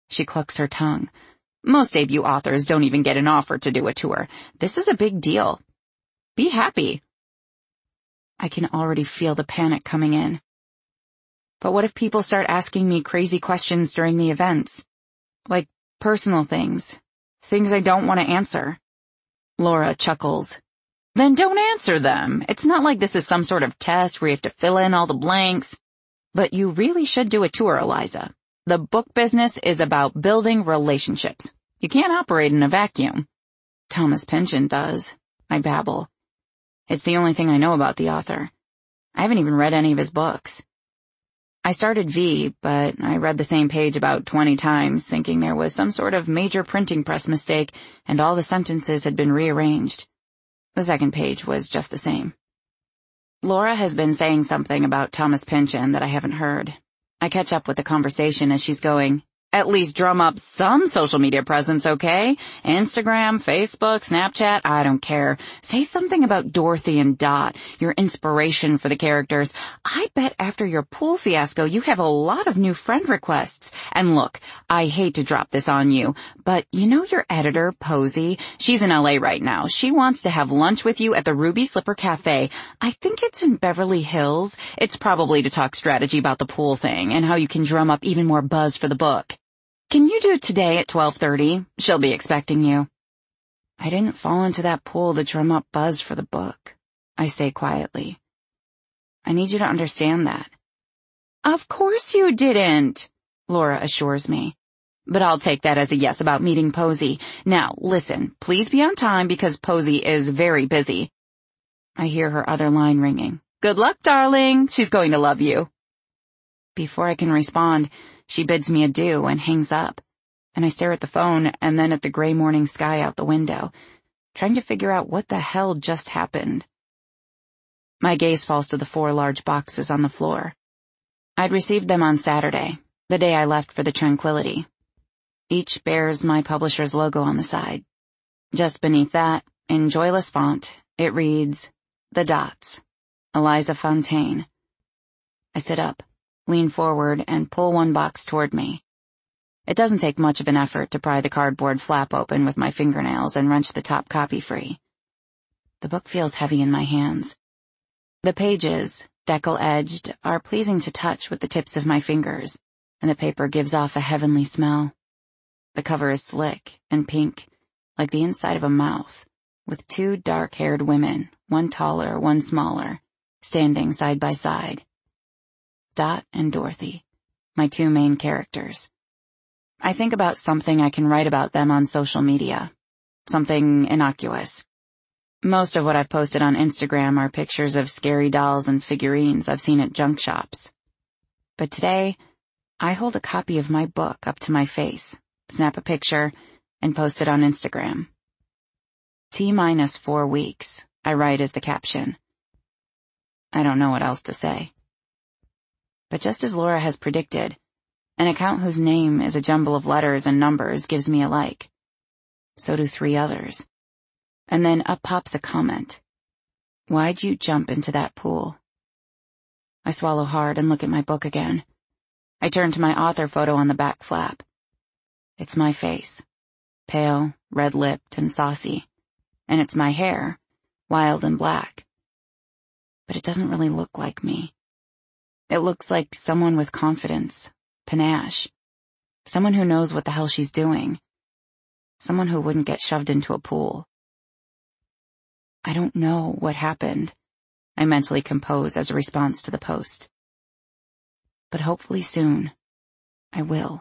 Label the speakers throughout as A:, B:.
A: She clucks her tongue. Most debut authors don't even get an offer to do a tour. This is a big deal. Be happy. I can already feel the panic coming in. But what if people start asking me crazy questions during the events? Like personal things. Things I don't want to answer. Laura chuckles. Then don't answer them. It's not like this is some sort of test where you have to fill in all the blanks. But you really should do a tour, Eliza. The book business is about building relationships. You can't operate in a vacuum. Thomas Pynchon does, I babble. It's the only thing I know about the author. I haven't even read any of his books. I started V, but I read the same page about 20 times, thinking there was some sort of major printing press mistake and all the sentences had been rearranged. The second page was just the same. Laura has been saying something about Thomas Pynchon that I haven't heard. I catch up with the conversation as she's going, at least drum up some social media presence, okay? Instagram, Facebook, Snapchat, I don't care. Say something about Dorothy and Dot, your inspiration for the characters. I bet after your pool fiasco you have a lot of new friend requests. And look, I hate to drop this on you, but you know your editor, Posey? She's in LA right now. She wants to have lunch with you at the Ruby Slipper Cafe. I think it's in Beverly Hills. It's probably to talk strategy about the pool thing and how you can drum up even more buzz for the book. Can you do it today at 12:30? She'll be expecting you. I didn't fall into that pool to drum up buzz for the book, I say quietly. I need you to understand that. Of course you didn't, Laura assures me. But I'll take that as a yes about meeting Posey. Now, listen, please be on time because Posey is very busy. I hear her other line ringing. Good luck, darling. She's going to love you. Before I can respond, she bids me adieu and hangs up, and I stare at the phone and then at the gray morning sky out the window, trying to figure out what the hell just happened. My gaze falls to the 4 large boxes on the floor. I'd received them on Saturday, the day I left for the Tranquility. Each bears my publisher's logo on the side. Just beneath that, in joyless font, it reads, The Dots, Eliza Fontaine. I sit up, lean forward, and pull one box toward me. It doesn't take much of an effort to pry the cardboard flap open with my fingernails and wrench the top copy free. The book feels heavy in my hands. The pages, deckle-edged, are pleasing to touch with the tips of my fingers, and the paper gives off a heavenly smell. The cover is slick and pink, like the inside of a mouth, with 2 dark-haired women, one taller, one smaller, standing side by side. Dot and Dorothy, my 2 main characters. I think about something I can write about them on social media. Something innocuous. Most of what I've posted on Instagram are pictures of scary dolls and figurines I've seen at junk shops. But today, I hold a copy of my book up to my face, snap a picture, and post it on Instagram. T-4 weeks, I write as the caption. I don't know what else to say. But just as Laura has predicted, an account whose name is a jumble of letters and numbers gives me a like. So do 3 others. And then up pops a comment. Why'd you jump into that pool? I swallow hard and look at my book again. I turn to my author photo on the back flap. It's my face, pale, red-lipped, and saucy. And it's my hair, wild and black. But it doesn't really look like me. It looks like someone with confidence, panache. Someone who knows what the hell she's doing. Someone who wouldn't get shoved into a pool. I don't know what happened, I mentally compose as a response to the post. But hopefully soon, I will.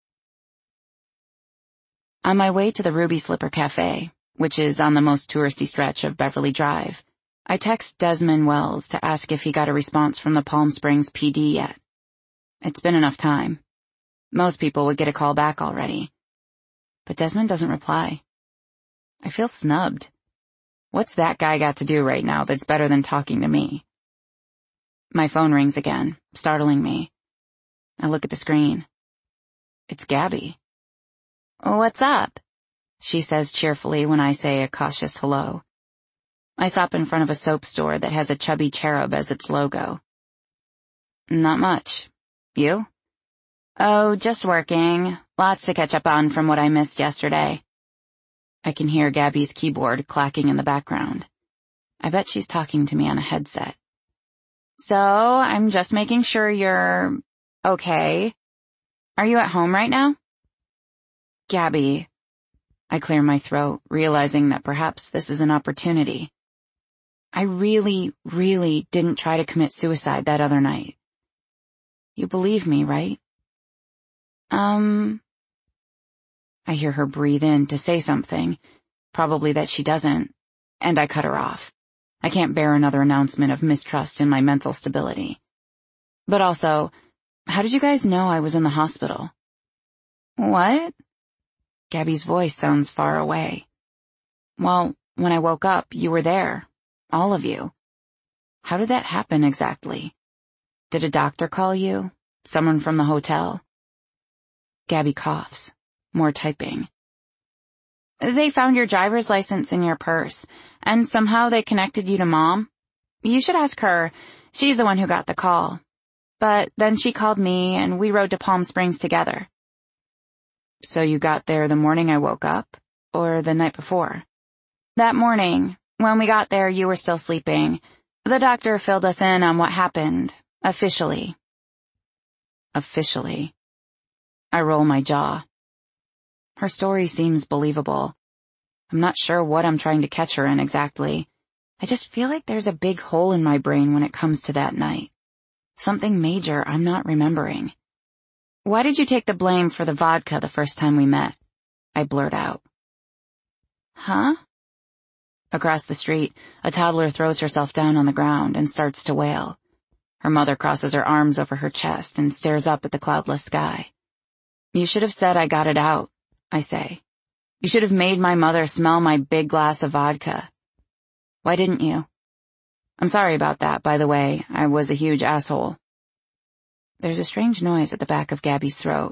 A: On my way to the Ruby Slipper Cafe, which is on the most touristy stretch of Beverly Drive, I text Desmond Wells to ask if he got a response from the Palm Springs PD yet. It's been enough time. Most people would get a call back already. But Desmond doesn't reply. I feel snubbed. What's that guy got to do right now that's better than talking to me? My phone rings again, startling me. I look at the screen. It's Gabby. What's up? She says cheerfully when I say a cautious hello. I stop in front of a soap store that has a chubby cherub as its logo. Not much. You? Oh, just working. Lots to catch up on from what I missed yesterday. I can hear Gabby's keyboard clacking in the background. I bet she's talking to me on a headset. So, I'm just making sure you're okay. Are you at home right now? Gabby. I clear my throat, realizing that perhaps this is an opportunity. I really, really didn't try to commit suicide that other night. You believe me, right? I hear her breathe in to say something, probably that she doesn't, and I cut her off. I can't bear another announcement of mistrust in my mental stability. But also, how did you guys know I was in the hospital? What? Gabby's voice sounds far away. Well, when I woke up, you were there. All of you. How did that happen exactly? Did a doctor call you? Someone from the hotel? Gabby coughs. More typing. They found your driver's license in your purse, and somehow they connected you to Mom. You should ask her. She's the one who got the call. But then she called me, and we rode to Palm Springs together. So you got there the morning I woke up, or the night before? That morning. When we got there, you were still sleeping. The doctor filled us in on what happened, officially. Officially. I roll my jaw. Her story seems believable. I'm not sure what I'm trying to catch her in exactly. I just feel like there's a big hole in my brain when it comes to that night. Something major I'm not remembering. Why did you take the blame for the vodka the first time we met? I blurt out. Huh? Across the street, a toddler throws herself down on the ground and starts to wail. Her mother crosses her arms over her chest and stares up at the cloudless sky. You should have said I got it out, I say. You should have made my mother smell my big glass of vodka. Why didn't you? I'm sorry about that, by the way. I was a huge asshole. There's a strange noise at the back of Gabby's throat.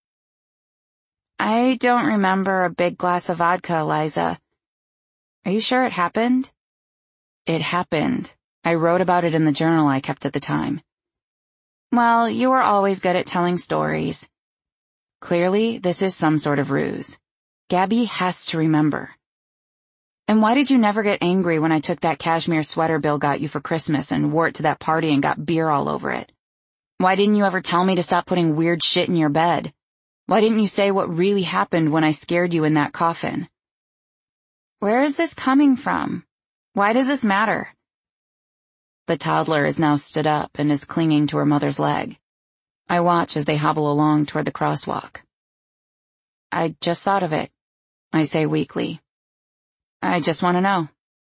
A: I don't remember a big glass of vodka, Liza. Are you sure it happened? It happened. I wrote about it in the journal I kept at the time. Well, you were always good at telling stories. Clearly, this is some sort of ruse. Gabby has to remember. And why did you never get angry when I took that cashmere sweater Bill got you for Christmas and wore it to that party and got beer all over it? Why didn't you ever tell me to stop putting weird shit in your bed? Why didn't you say what really happened when I scared you in that coffin? Where is this coming from? Why does this matter? The toddler is now stood up and is clinging to her mother's leg. I watch as they hobble along toward the crosswalk. I just thought of it, I say weakly. I just want to know.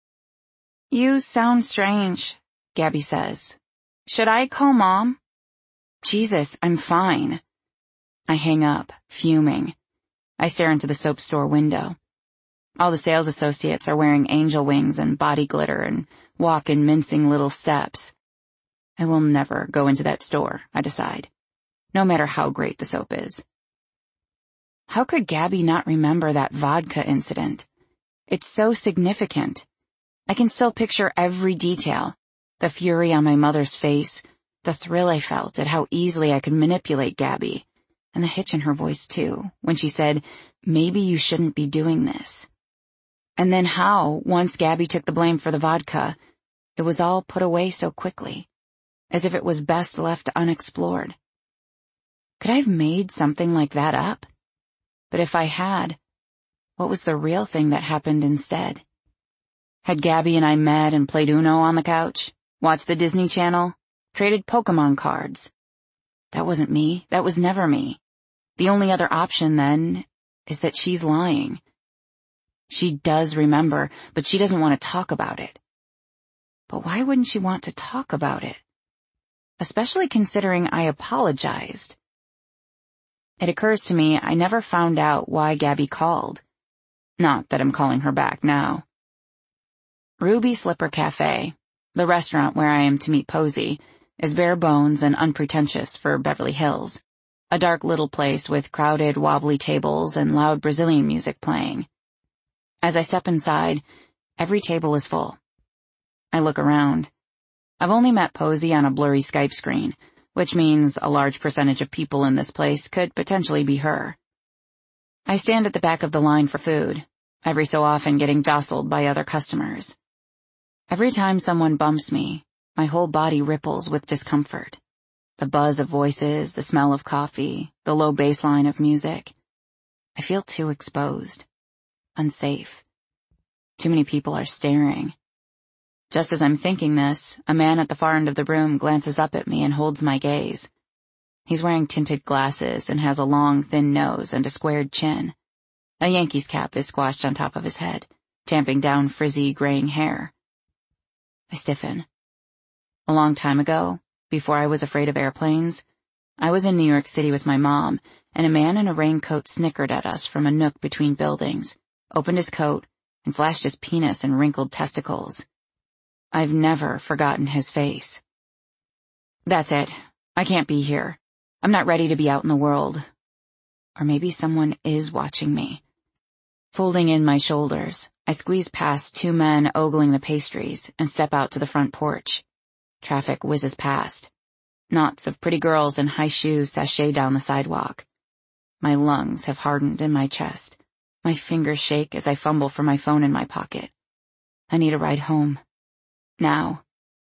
A: You sound strange, Gabby says. Should I call Mom? Jesus, I'm fine. I hang up, fuming. I stare into the soap store window. All the sales associates are wearing angel wings and body glitter and walk in mincing little steps. I will never go into that store, I decide, no matter how great the soap is. How could Gabby not remember that vodka incident? It's so significant. I can still picture every detail. The fury on my mother's face, the thrill I felt at how easily I could manipulate Gabby, and the hitch in her voice too, when she said, maybe you shouldn't be doing this. And then how, once Gabby took the blame for the vodka, it was all put away so quickly, as if it was best left unexplored. Could I have made something like that up? But if I had, what was the real thing that happened instead? Had Gabby and I met and played Uno on the couch, watched the Disney Channel, traded Pokemon cards? That wasn't me. That was never me. The only other option, then, is that she's lying. She does remember, but she doesn't want to talk about it. But why wouldn't she want to talk about it? Especially considering I apologized. It occurs to me I never found out why Gabby called. Not that I'm calling her back now. Ruby Slipper Cafe, the restaurant where I am to meet Posey, is bare bones and unpretentious for Beverly Hills. A dark little place with crowded, wobbly tables and loud Brazilian music playing. As I step inside, every table is full. I look around. I've only met Posey on a blurry Skype screen, which means a large percentage of people in this place could potentially be her. I stand at the back of the line for food, every so often getting jostled by other customers. Every time someone bumps me, my whole body ripples with discomfort. The buzz of voices, the smell of coffee, the low bass line of music. I feel too exposed, unsafe. Too many people are staring. Just as I'm thinking this, a man at the far end of the room glances up at me and holds my gaze. He's wearing tinted glasses and has a long, thin nose and a squared chin. A Yankees cap is squashed on top of his head, tamping down frizzy, graying hair. I stiffen. A long time ago, before I was afraid of airplanes, I was in New York City with my mom, and a man in a raincoat snickered at us from a nook between buildings, opened his coat, and flashed his penis and wrinkled testicles. I've never forgotten his face. That's it. I can't be here. I'm not ready to be out in the world. Or maybe someone is watching me. Folding in my shoulders, I squeeze past two men ogling the pastries and step out to the front porch. Traffic whizzes past. Knots of pretty girls in high shoes sashay down the sidewalk. My lungs have hardened in my chest. My fingers shake as I fumble for my phone in my pocket. I need a ride home. Now.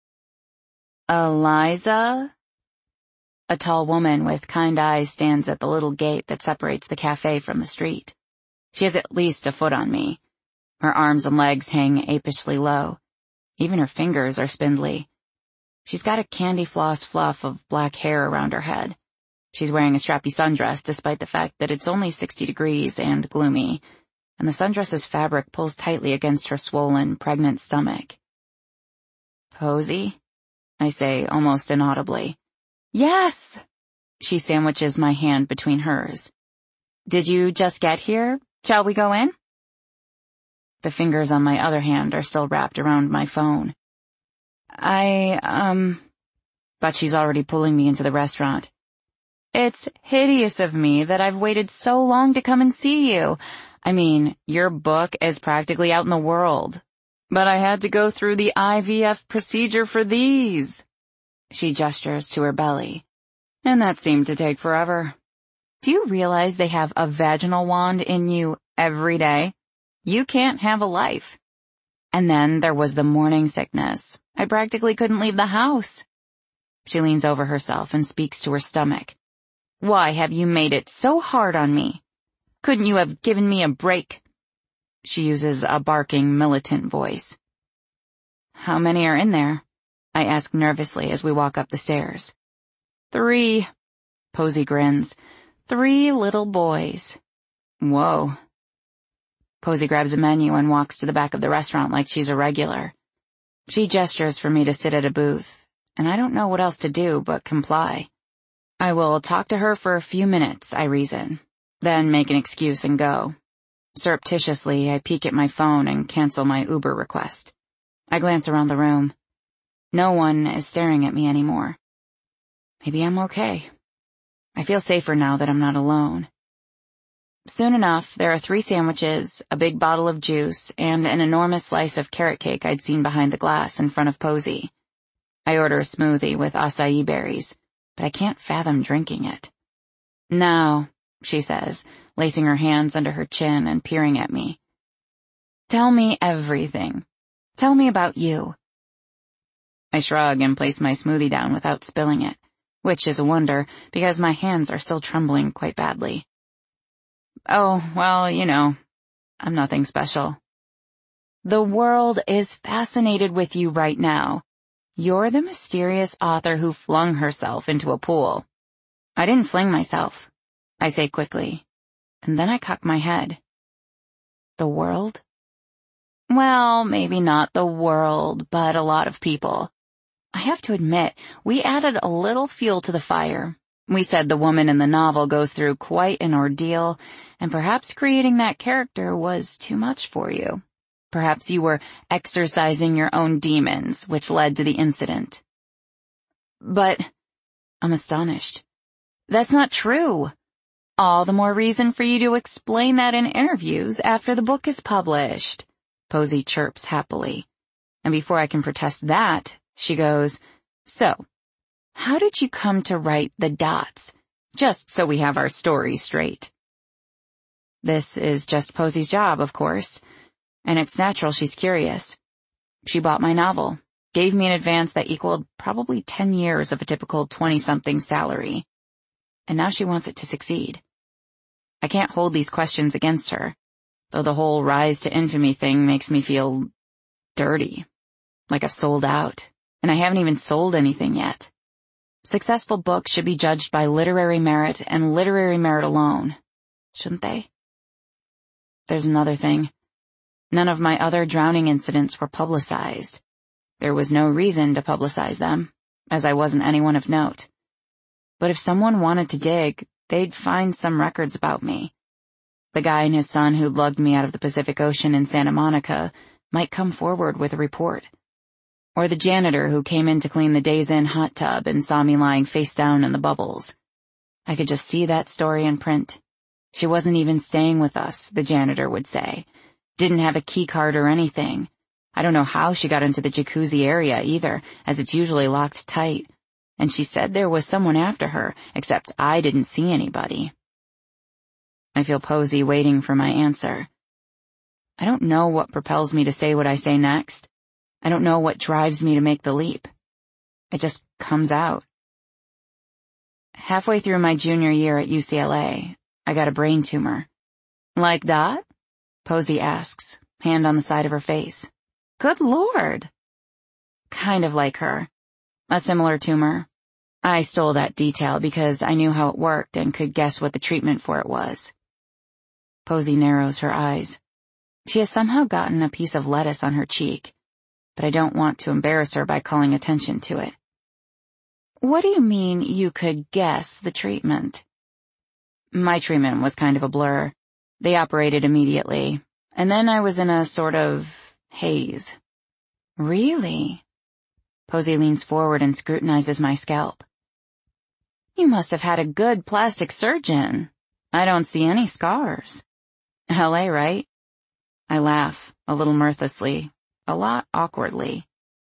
A: Eliza? A tall woman with kind eyes stands at the little gate that separates the cafe from the street. She has at least a foot on me. Her arms and legs hang apishly low. Even her fingers are spindly. She's got a candy floss fluff of black hair around her head. She's wearing a strappy sundress despite the fact that it's only 60 degrees and gloomy, and the sundress's fabric pulls tightly against her swollen, pregnant stomach. Posey? I say almost inaudibly. Yes! She sandwiches my hand between hers. Did you just get here? Shall we go in? The fingers on my other hand are still wrapped around my phone. But she's already pulling me into the restaurant. It's hideous of me that I've waited so long to come and see you. I mean, your book is practically out in the world. But I had to go through the IVF procedure for these. She gestures to her belly. And that seemed to take forever. Do you realize they have a vaginal wand in you every day? You can't have a life. And then there was the morning sickness. I practically couldn't leave the house. She leans over herself and speaks to her stomach. Why have you made it so hard on me? Couldn't you have given me a break? She uses a barking, militant voice. How many are in there? I ask nervously as we walk up the stairs. 3. Posey grins. 3 little boys. Whoa. Posey grabs a menu and walks to the back of the restaurant like she's a regular. She gestures for me to sit at a booth, and I don't know what else to do but comply. I will talk to her for a few minutes, I reason, then make an excuse and go. Surreptitiously, I peek at my phone and cancel my Uber request. I glance around the room. No one is staring at me anymore. Maybe I'm okay. I feel safer now that I'm not alone. Soon enough, there are 3 sandwiches, a big bottle of juice, and an enormous slice of carrot cake I'd seen behind the glass in front of Posey. I order a smoothie with acai berries, but I can't fathom drinking it. Now, she says, lacing her hands under her chin and peering at me. Tell me everything. Tell me about you. I shrug and place my smoothie down without spilling it, which is a wonder because my hands are still trembling quite badly. Oh, well, you know, I'm nothing special. The world is fascinated with you right now. You're the mysterious author who flung herself into a pool. I didn't fling myself, I say quickly, and then I cock my head. The world? Well, maybe not the world, but a lot of people. I have to admit, we added a little fuel to the fire. We said the woman in the novel goes through quite an ordeal, and perhaps creating that character was too much for you. Perhaps you were exercising your own demons, which led to the incident. But I'm astonished. That's not true. All the more reason for you to explain that in interviews after the book is published. Posey chirps happily. And before I can protest that, she goes, So, How did you come to write the dots? Just so we have our story straight. This is just Posey's job, of course, and it's natural she's curious. She bought my novel, gave me an advance that equaled probably 10 years of a typical 20-something salary, and now she wants it to succeed. I can't hold these questions against her, though the whole rise to infamy thing makes me feel dirty, like I've sold out, and I haven't even sold anything yet. Successful books should be judged by literary merit and literary merit alone, shouldn't they? There's another thing. None of my other drowning incidents were publicized. There was no reason to publicize them, as I wasn't anyone of note. But if someone wanted to dig, they'd find some records about me. The guy and his son who lugged me out of the Pacific Ocean in Santa Monica might come forward with a report. Or the janitor who came in to clean the Days Inn hot tub and saw me lying face down in the bubbles. I could just see that story in print. She wasn't even staying with us, the janitor would say. Didn't have a key card or anything. I don't know how she got into the jacuzzi area either, as it's usually locked tight. And she said there was someone after her, except I didn't see anybody. I feel Posey waiting for my answer. I don't know what propels me to say what I say next. I don't know what drives me to make the leap. It just comes out. Halfway through my junior year at UCLA, I got a brain tumor. Like that? Posey asks, hand on the side of her face. Good Lord. Kind of like her. A similar tumor. I stole that detail because I knew how it worked and could guess what the treatment for it was. Posey narrows her eyes. She has somehow gotten a piece of lettuce on her cheek, but I don't want to embarrass her by calling attention to it. What do you mean you could guess the treatment? My treatment was kind of a blur. They operated immediately, and then I was in a sort of haze. Really? Posey leans forward and scrutinizes my scalp. You must have had a good plastic surgeon. I don't see any scars. LA, right? I laugh, a little mirthlessly, a lot awkwardly.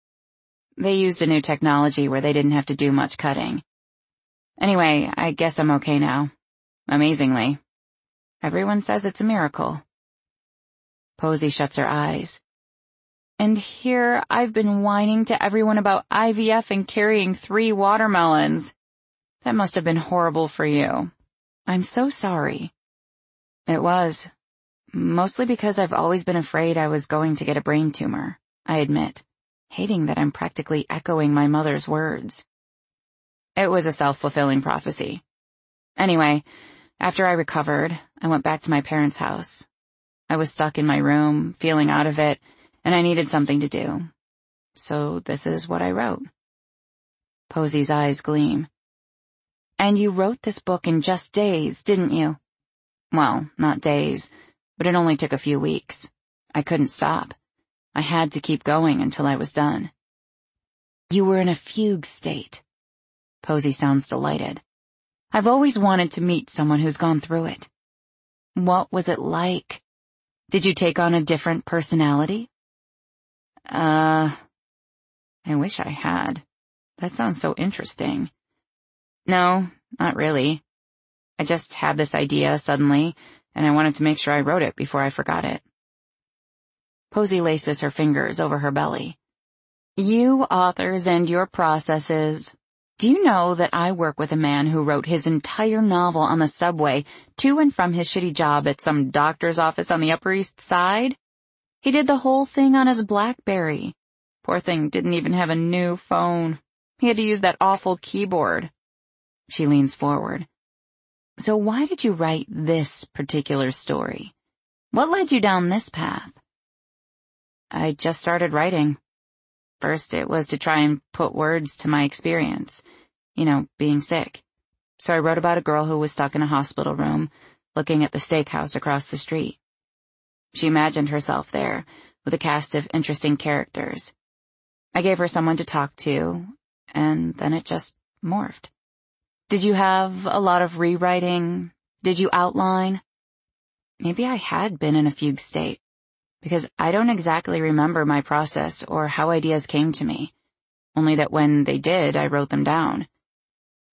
A: They used a new technology where they didn't have to do much cutting. Anyway, I guess I'm okay now. Amazingly. Everyone says it's a miracle. Posey shuts her eyes. And here I've been whining to everyone about IVF and carrying 3 watermelons. That must have been horrible for you. I'm so sorry. It was. Mostly because I've always been afraid I was going to get a brain tumor, I admit, hating that I'm practically echoing my mother's words. It was a self-fulfilling prophecy. Anyway, after I recovered, I went back to my parents' house. I was stuck in my room, feeling out of it, and I needed something to do. So this is what I wrote. Posey's eyes gleam. And you wrote this book in just days, didn't you? Well, not days, but it only took a few weeks. I couldn't stop. I had to keep going until I was done. You were in a fugue state. Posey sounds delighted. I've always wanted to meet someone who's gone through it. What was it like? Did you take on a different personality? I wish I had. That sounds so interesting. No, not really. I just had this idea suddenly, and I wanted to make sure I wrote it before I forgot it. Posey laces her fingers over her belly. You authors and your processes. Do you know that I work with a man who wrote his entire novel on the subway to and from his shitty job at some doctor's office on the Upper East Side? He did the whole thing on his BlackBerry. Poor thing didn't even have a new phone. He had to use that awful keyboard. She leans forward. So why did you write this particular story? What led you down this path? I just started writing. First, it was to try and put words to my experience. Being sick. So I wrote about a girl who was stuck in a hospital room, looking at the steakhouse across the street. She imagined herself there, with a cast of interesting characters. I gave her someone to talk to, and then it just morphed. Did you have a lot of rewriting? Did you outline? Maybe I had been in a fugue state, because I don't exactly remember my process or how ideas came to me, only that when they did, I wrote them down.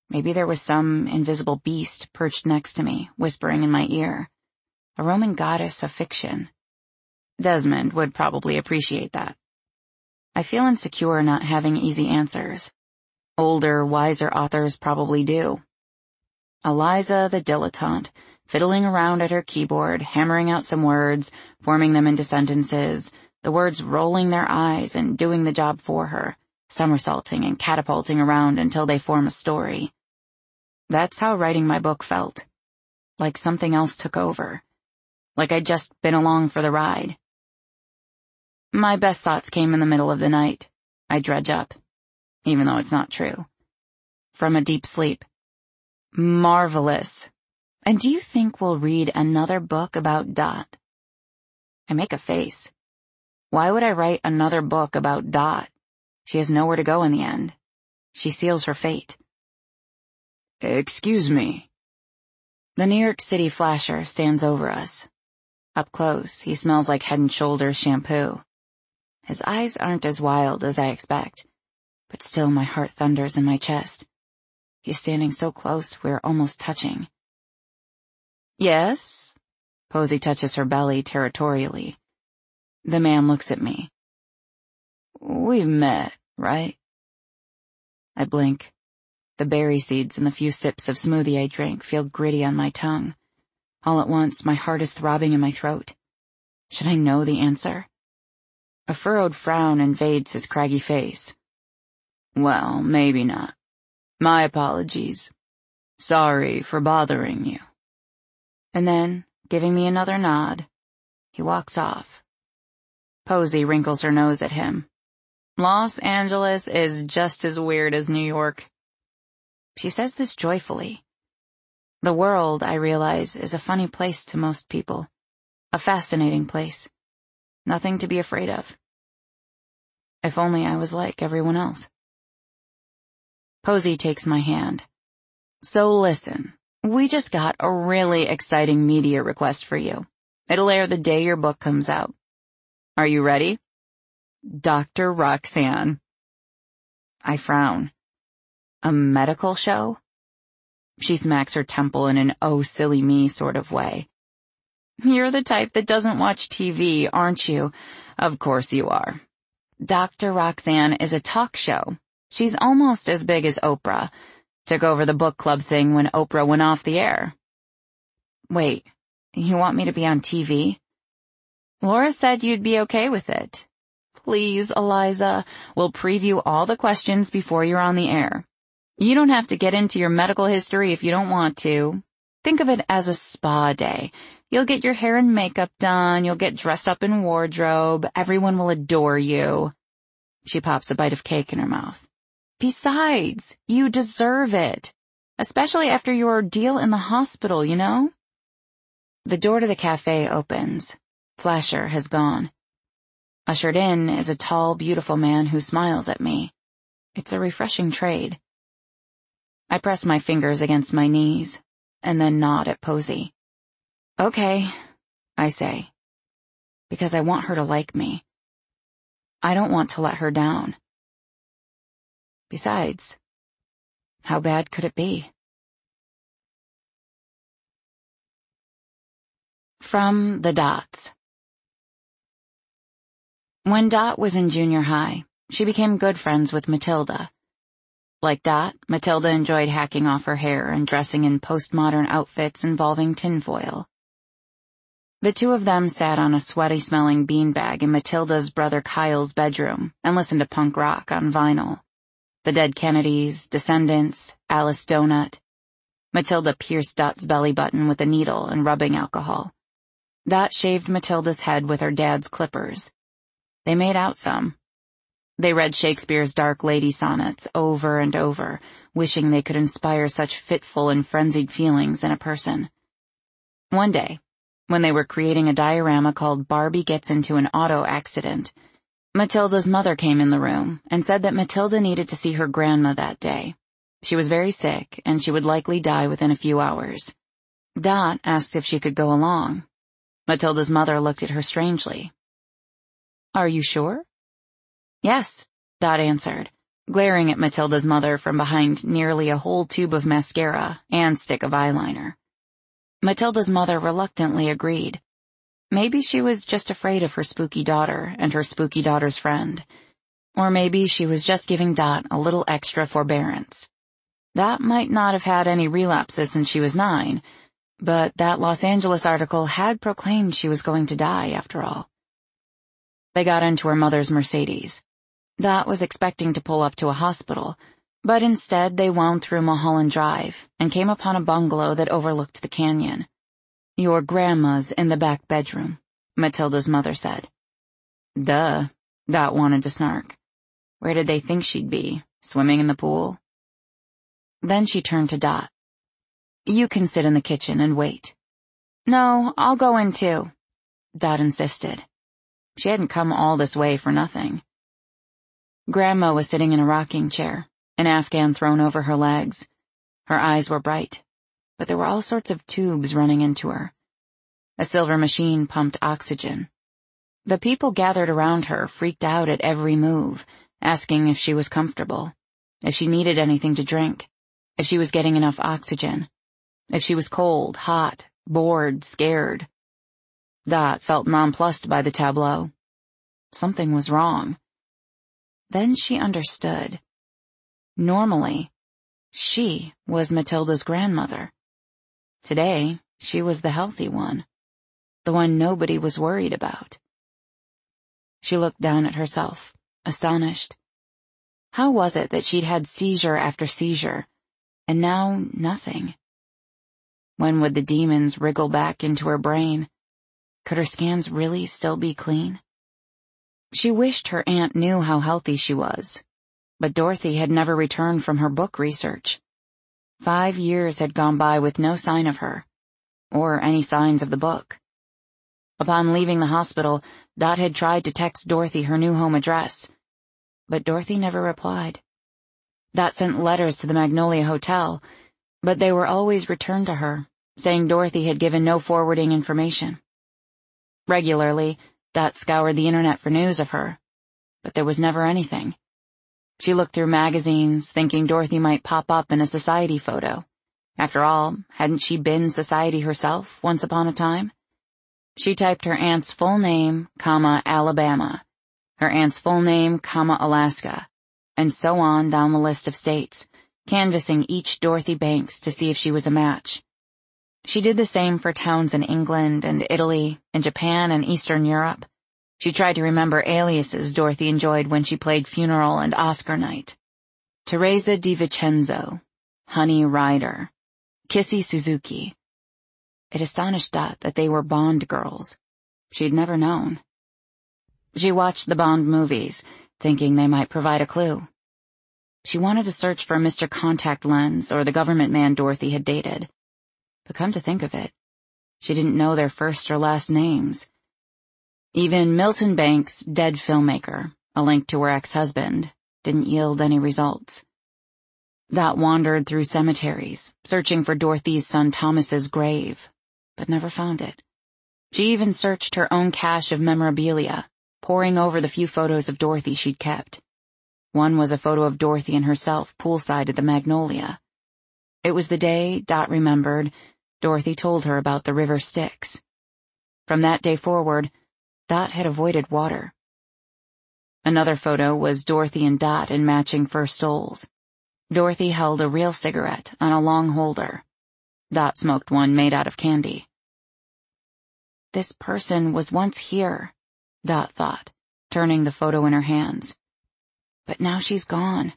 A: Maybe there was some invisible beast perched next to me, whispering in my ear. A Roman goddess of fiction. Desmond would probably appreciate that. I feel insecure not having easy answers. Older, wiser authors probably do. Eliza the dilettante, fiddling around at her keyboard, hammering out some words, forming them into sentences, the words rolling their eyes and doing the job for her, somersaulting and catapulting around until they form a story. That's how writing my book felt. Like something else took over. Like I'd just been along for the ride. My best thoughts came in the middle of the night. I dredge up, even though it's not true. From a deep sleep. Marvelous. And do you think we'll read another book about Dot? I make a face. Why would I write another book about Dot? She has nowhere to go in the end. She seals her fate. Excuse me. The New York City flasher stands over us. Up close, he smells like Head & Shoulders shampoo. His eyes aren't as wild as I expect, but still my heart thunders in my chest. He's standing so close we're almost touching. Yes? Posey touches her belly territorially. The man looks at me. We've met, right? I blink. The berry seeds and the few sips of smoothie I drank feel gritty on my tongue. All at once, my heart is throbbing in my throat. Should I know the answer? A furrowed frown invades his craggy face. Well, maybe not. My apologies. Sorry for bothering you. And then, giving me another nod, he walks off. Posey wrinkles her nose at him. Los Angeles is just as weird as New York. She says this joyfully. The world, I realize, is a funny place to most people. A fascinating place. Nothing to be afraid of. If only I was like everyone else. Posey takes my hand. So listen, we just got a really exciting media request for you. It'll air the day your book comes out. Are you ready? Dr. Roxanne. I frown. A medical show? She smacks her temple in an oh silly me sort of way. You're the type that doesn't watch TV, aren't you? Of course you are. Dr. Roxanne is a talk show. She's almost as big as Oprah. Took over the book club thing when Oprah went off the air. Wait, you want me to be on TV? Laura said you'd be okay with it. Please, Eliza, we'll preview all the questions before you're on the air. You don't have to get into your medical history if you don't want to. Think of it as a spa day. You'll get your hair and makeup done, you'll get dressed up in wardrobe, everyone will adore you. She pops a bite of cake in her mouth. Besides, you deserve it. Especially after your ordeal in the hospital, you know? The door to the cafe opens. Flasher has gone. Ushered in is a tall, beautiful man who smiles at me. It's a refreshing trade. I press my fingers against my knees, and then nod at Posey. Okay, I say, because I want her to like me. I don't want to let her down. Besides, how bad could it be? From the Dots. When Dot was in junior high, she became good friends with Matilda. Like Dot, Matilda enjoyed hacking off her hair and dressing in postmodern outfits involving tinfoil. The two of them sat on a sweaty-smelling beanbag in Matilda's brother Kyle's bedroom and listened to punk rock on vinyl. The Dead Kennedys, Descendants, Alice Donut. Matilda pierced Dot's belly button with a needle and rubbing alcohol. Dot shaved Matilda's head with her dad's clippers. They made out some. They read Shakespeare's Dark Lady sonnets over and over, wishing they could inspire such fitful and frenzied feelings in a person. One day, when they were creating a diorama called Barbie Gets into an Auto Accident, Matilda's mother came in the room and said that Matilda needed to see her grandma that day. She was very sick, and she would likely die within a few hours. Dot asked if she could go along. Matilda's mother looked at her strangely. Are you sure? Yes, Dot answered. glaring at Matilda's mother from behind nearly a whole tube of mascara and stick of eyeliner. Matilda's mother reluctantly agreed. Maybe she was just afraid of her spooky daughter and her spooky daughter's friend. Or maybe she was just giving Dot a little extra forbearance. Dot might not have had any relapses since she was 9, but that Los Angeles article had proclaimed she was going to die after all. They got into her mother's Mercedes. Dot was expecting to pull up to a hospital, but instead they wound through Mulholland Drive and came upon a bungalow that overlooked the canyon. "Your grandma's in the back bedroom," Matilda's mother said. "Duh," Dot wanted to snark. Where did they think she'd be? Swimming in the pool? Then she turned to Dot. "You can sit in the kitchen and wait." "No, I'll go in too," Dot insisted. She hadn't come all this way for nothing. Grandma was sitting in a rocking chair, an Afghan thrown over her legs. Her eyes were bright, but there were all sorts of tubes running into her. A silver machine pumped oxygen. The people gathered around her freaked out at every move, asking if she was comfortable, if she needed anything to drink, if she was getting enough oxygen, if she was cold, hot, bored, scared. Dot felt nonplussed by the tableau. Something was wrong. Then she understood. Normally, she was Matilda's grandmother. Today, she was the healthy one, the one nobody was worried about. She looked down at herself, astonished. How was it that she'd had seizure after seizure, and now nothing? When would the demons wriggle back into her brain? Could her scans really still be clean? She wished her aunt knew how healthy she was, but Dorothy had never returned from her book research. 5 years had gone by with no sign of her, or any signs of the book. Upon leaving the hospital, Dot had tried to text Dorothy her new home address, but Dorothy never replied. Dot sent letters to the Magnolia Hotel, but they were always returned to her, saying Dorothy had given no forwarding information. Regularly, Dot scoured the internet for news of her, but there was never anything. She looked through magazines, thinking Dorothy might pop up in a society photo. After all, hadn't she been society herself once upon a time? She typed her aunt's full name, Alabama, her aunt's full name, Alaska, and so on down the list of states, canvassing each Dorothy Banks to see if she was a match. She did the same for towns in England and Italy, and Japan and Eastern Europe. She tried to remember aliases Dorothy enjoyed when she played funeral and Oscar night. Teresa Di Vincenzo, Honey Rider, Kissy Suzuki. It astonished Dot that they were Bond girls. She'd never known. She watched the Bond movies, thinking they might provide a clue. She wanted to search for Mr. Contact Lens or the government man Dorothy had dated. But come to think of it, she didn't know their first or last names. Even Milton Banks' dead filmmaker, a link to her ex-husband, didn't yield any results. Dot wandered through cemeteries, searching for Dorothy's son Thomas's grave, but never found it. She even searched her own cache of memorabilia, poring over the few photos of Dorothy she'd kept. One was a photo of Dorothy and herself poolside at the Magnolia. It was the day, Dot remembered, Dorothy told her about the river Styx. From that day forward, Dot had avoided water. Another photo was Dorothy and Dot in matching fur stoles. Dorothy held a real cigarette on a long holder. Dot smoked one made out of candy. This person was once here, Dot thought, turning the photo in her hands. But now she's gone.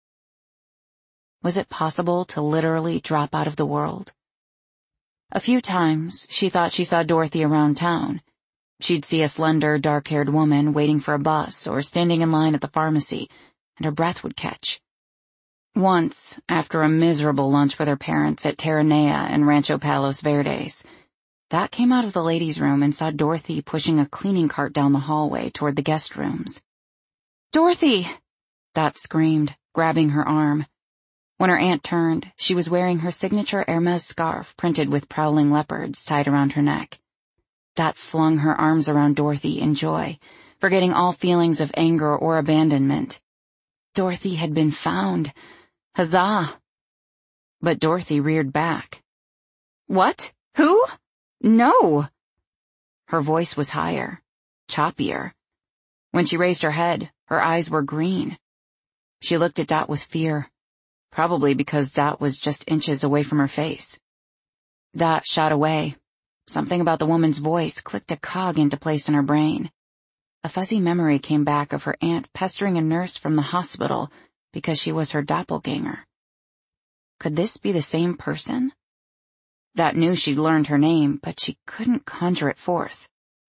A: Was it possible to literally drop out of the world? A few times, she thought she saw Dorothy around town. She'd see a slender, dark-haired woman waiting for a bus or standing in line at the pharmacy, and her breath would catch. Once, after a miserable lunch with her parents at Terranea and Rancho Palos Verdes, Dot came out of the ladies' room and saw Dorothy pushing a cleaning cart down the hallway toward the guest rooms. "Dorothy!" Dot screamed, grabbing her arm. When her aunt turned, she was wearing her signature Hermes scarf printed with prowling leopards tied around her neck. Dot flung her arms around Dorothy in joy, forgetting all feelings of anger or abandonment. Dorothy had been found. Huzzah! But Dorothy reared back. What? Who? No! Her voice was higher, choppier. When she raised her head, her eyes were green. She looked at Dot with fear, probably because Dot was just inches away from her face. Dot shot away. Something about the woman's voice clicked a cog into place in her brain. A fuzzy memory came back of her aunt pestering a nurse from the hospital because she was her doppelganger. Could this be the same person? Dot knew she'd learned her name, but she couldn't conjure it forth.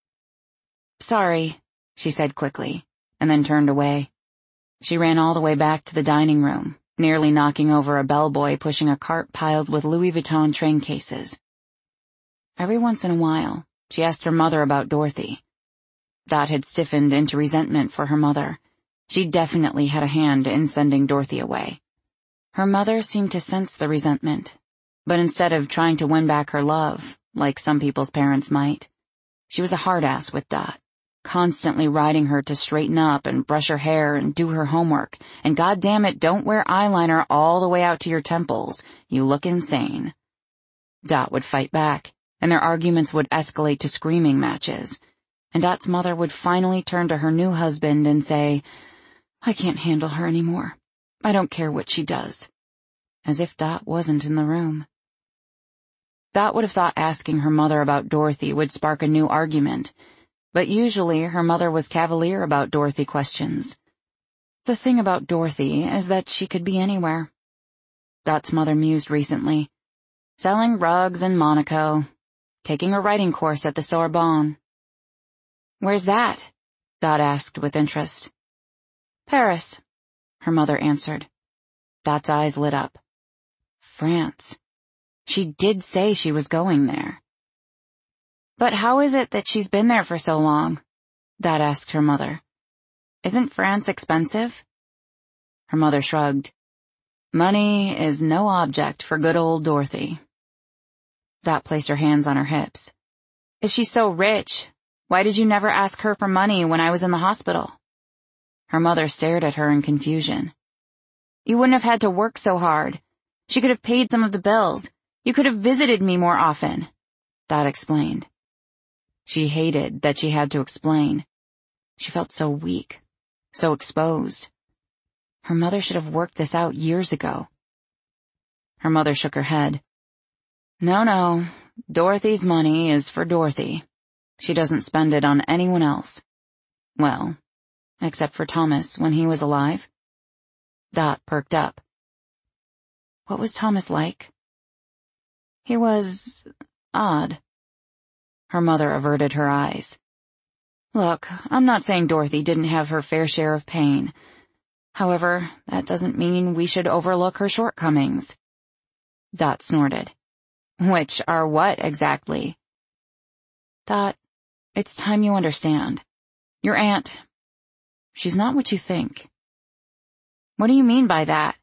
A: Sorry, she said quickly, and then turned away. She ran all the way back to the dining room, nearly knocking over a bellboy pushing a cart piled with Louis Vuitton train cases. Every once in a while, she asked her mother about Dorothy. Dot had stiffened into resentment for her mother. She definitely had a hand in sending Dorothy away. Her mother seemed to sense the resentment, but instead of trying to win back her love, like some people's parents might, she was a hard-ass with Dot, constantly riding her to straighten up and brush her hair and do her homework, and goddammit, don't wear eyeliner all the way out to your temples. You look insane. Dot would fight back, and their arguments would escalate to screaming matches, and Dot's mother would finally turn to her new husband and say, I can't handle her anymore. I don't care what she does. As if Dot wasn't in the room. Dot would have thought asking her mother about Dorothy would spark a new argument, but usually her mother was cavalier about Dorothy questions. The thing about Dorothy is that she could be anywhere. Dot's mother mused recently. Selling rugs in Monaco, taking a writing course at the Sorbonne. Where's that? Dot asked with interest. Paris, her mother answered. Dot's eyes lit up. France. She did say she was going there. But how is it that she's been there for so long? Dot asked her mother. Isn't France expensive? Her mother shrugged. Money is no object for good old Dorothy. Dot placed her hands on her hips. If she's so rich, why did you never ask her for money when I was in the hospital? Her mother stared at her in confusion. You wouldn't have had to work so hard. She could have paid some of the bills. You could have visited me more often, Dot explained. She hated that she had to explain. She felt so weak, so exposed. Her mother should have worked this out years ago. Her mother shook her head. No, Dorothy's money is for Dorothy. She doesn't spend it on anyone else. Well, except for Thomas when he was alive. Dot perked up. What was Thomas like? He was odd. Her mother averted her eyes. Look, I'm not saying Dorothy didn't have her fair share of pain. However, that doesn't mean we should overlook her shortcomings. Dot snorted. Which are what exactly? Dot, it's time you understand. Your aunt, she's not what you think. What do you mean by that?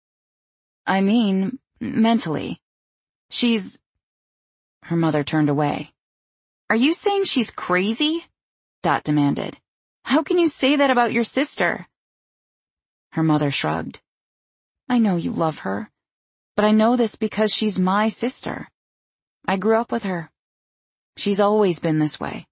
A: I mean, mentally. She's... Her mother turned away. Are you saying she's crazy? Dot demanded. How can you say that about your sister? Her mother shrugged. I know you love her, but I know this because she's my sister. I grew up with her. She's always been this way.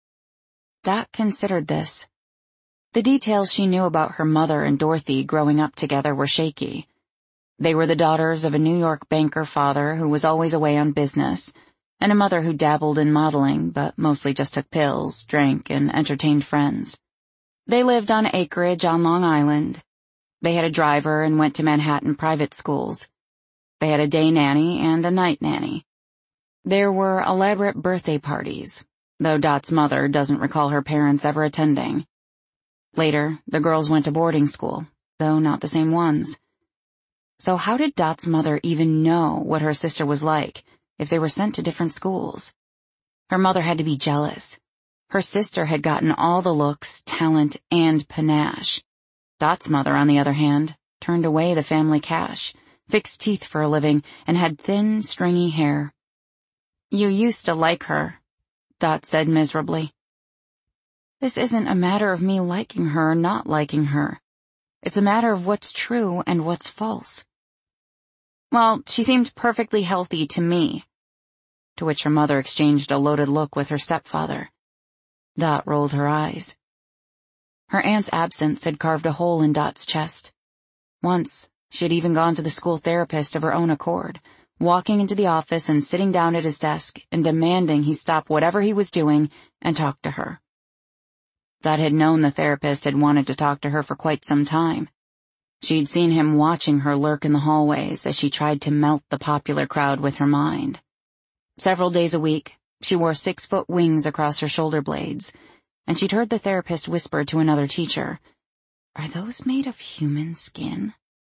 A: Dot considered this. The details she knew about her mother and Dorothy growing up together were shaky. They were the daughters of a New York banker father who was always away on business, and a mother who dabbled in modeling but mostly just took pills, drank, and entertained friends. They lived on acreage on Long Island. They had a driver and went to Manhattan private schools. They had a day nanny and a night nanny. There were elaborate birthday parties, though Dot's mother doesn't recall her parents ever attending. Later, the girls went to boarding school, though not the same ones. So how did Dot's mother even know what her sister was like if they were sent to different schools? Her mother had to be jealous. Her sister had gotten all the looks, talent, and panache. Dot's mother, on the other hand, turned away the family cash, fixed teeth for a living, and had thin, stringy hair. You used to like her, Dot said miserably. This isn't a matter of me liking her or not liking her. It's a matter of what's true and what's false. Well, she seemed perfectly healthy to me. To which her mother exchanged a loaded look with her stepfather. Dot rolled her eyes. Her aunt's absence had carved a hole in Dot's chest. Once, she had even gone to the school therapist of her own accord, walking into the office and sitting down at his desk and demanding he stop whatever he was doing and talk to her. Dot had known the therapist had wanted to talk to her for quite some time. She'd seen him watching her lurk in the hallways as she tried to melt the popular crowd with her mind. Several days a week, she wore 6-foot wings across her shoulder blades, and she'd heard the therapist whisper to another teacher, "Are those made of human skin?"